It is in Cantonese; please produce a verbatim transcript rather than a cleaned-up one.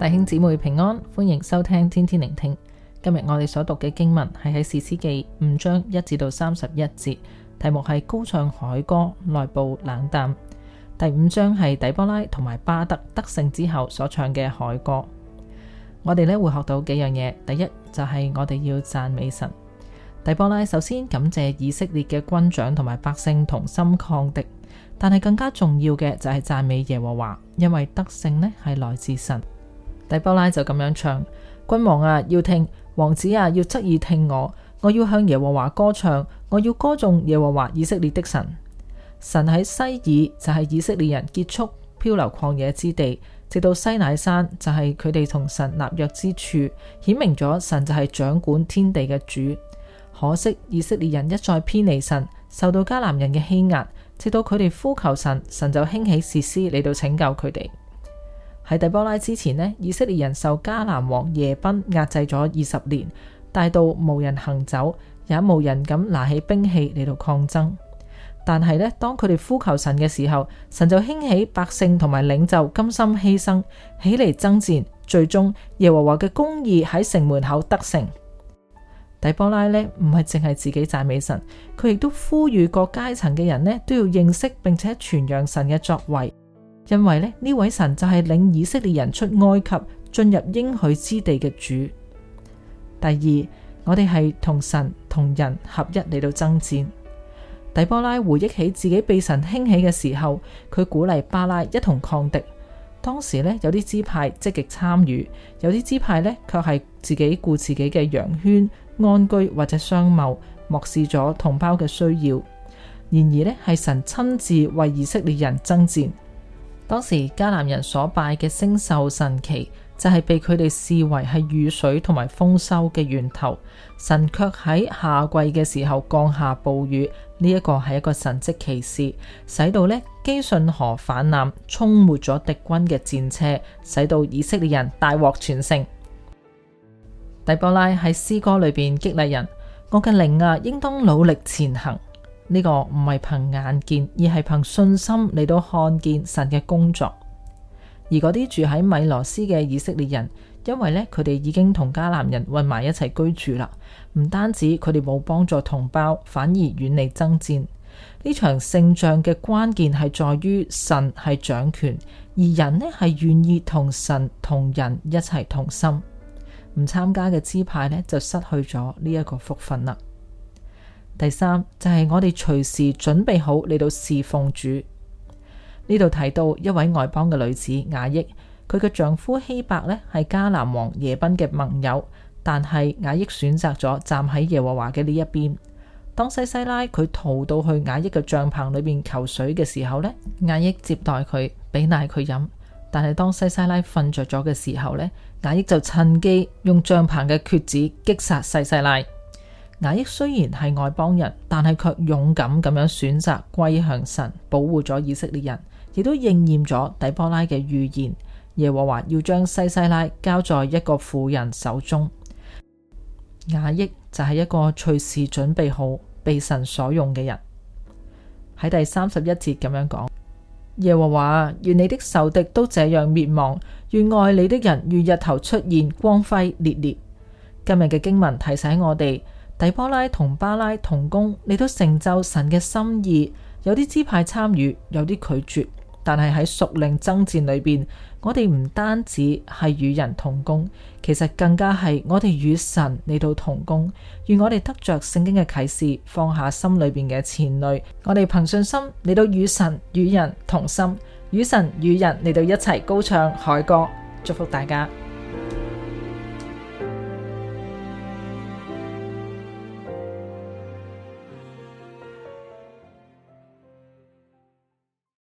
弟兄姊妹平安，歡迎收聽天天聆聽。今日我哋所讀嘅經文係喺士師記五章一至到三十一節，題目係高唱凱歌，內部冷淡。第五章係底波拉同埋巴德得勝之後所唱嘅凱歌。我哋呢會學到幾樣嘢，第一就係我哋要讚美神。底波拉首先感謝以色列嘅軍長同埋百姓同心抗敵，但係更加重要嘅就係讚美耶和華，因為得勝呢係來自神。底波拉就咁樣唱：君王啊，要聽；王子啊，要側耳聽我。我要向耶和華歌唱，我要歌頌耶和華以色列的神。神喺西珥就係以色列人結束漂流曠野之地，直到西乃山就係佢哋同神立約之處，顯明咗神就係掌管天地嘅主。可惜以色列人一再偏離神，受到迦南人嘅欺壓，直到佢哋呼求神，神就興起士師嚟到拯救佢哋。喺底波拉之前呢，以色列人受迦南王耶賓壓制咗二十年，大到無人行走，也無人敢拿起兵器嚟到抗爭。但係呢，當佢哋呼求神嘅時候，神就興起百姓同埋領袖甘心犧牲，起嚟爭戰，最終耶和華嘅公義喺城門口得勝。底波拉呢，唔係淨係自己讚美神，佢亦都呼籲各階層嘅人呢都要認識並且傳揚神嘅作為。因為呢，呢位神就係領以色列人出埃及進入應許之地嘅主。第二，我哋係同神同人合一嚟到爭戰。底波拉回憶起自己被神興起嘅時候，佢鼓勵巴拉一同抗敵。當時呢，有啲支派積極參與，有啲支派呢卻係自己顧自己嘅羊圈、安居或者商貿，漠視咗同胞嘅需要。然而呢，係神親自為以色列人爭戰。當時迦南人所拜嘅星宿神祇就係被佢哋視為係雨水同埋豐收嘅源頭，神卻喺夏季嘅時候降下暴雨，呢一個係一個神蹟奇事，使到呢基順河泛濫，沖沒咗敵軍嘅戰車，使到以色列人大獲全勝。底波拉喺詩歌裏邊激勵人：我嘅靈啊，應當努力前行。呢個唔係憑眼見，而係憑信心嚟到看見神嘅工作。而嗰啲住喺米羅斯嘅以色列人，因為呢，佢哋已經同迦南人混埋一齊居住啦，唔單止佢哋冇幫助同胞，反而遠離爭戰。呢場勝仗嘅關鍵係在於神係掌權，而人呢係願意同神同人一齊同心。唔參加嘅支派呢，就失去咗呢一個福分啦。第三就係、是、我哋隨時準備好嚟到侍奉主。呢度提到一位外邦嘅女子雅億，佢嘅丈夫希伯呢係迦南王耶賓嘅盟友，但係雅億選擇咗站喺耶和華嘅呢一邊。當西西拉佢逃到去雅億嘅帳篷裏邊求水嘅時候呢，雅億接待佢，俾奶佢飲。但係當西西拉瞓着咗嘅時候呢，雅億就趁機用帳篷嘅橛子擊殺西西拉。雅億雖然係外邦人，但係卻勇敢咁樣選擇歸向神，保護咗以色列人，亦都應驗咗底波拉嘅預言。耶和華要將西西拉交在一個婦人手中。雅億就係一個隨時準備好被神所用嘅人。喺第三十一節咁樣講：耶和華，願你的仇敵都這樣滅亡，願愛你的人如日頭出現，光輝烈烈。今日嘅經文提醒我哋，底波拉同巴拉同工，你都成就神嘅心意。有啲支派參與，有啲拒絕，但係喺屬靈爭戰裏邊，我哋唔單止係與人同工，其實更加係我哋與神嚟到同工。願我哋得着聖經嘅啟示，放下心裏邊嘅纏累，我哋憑信心嚟到與神與人同心，與神與人嚟到一齊高唱凱歌。祝福大家。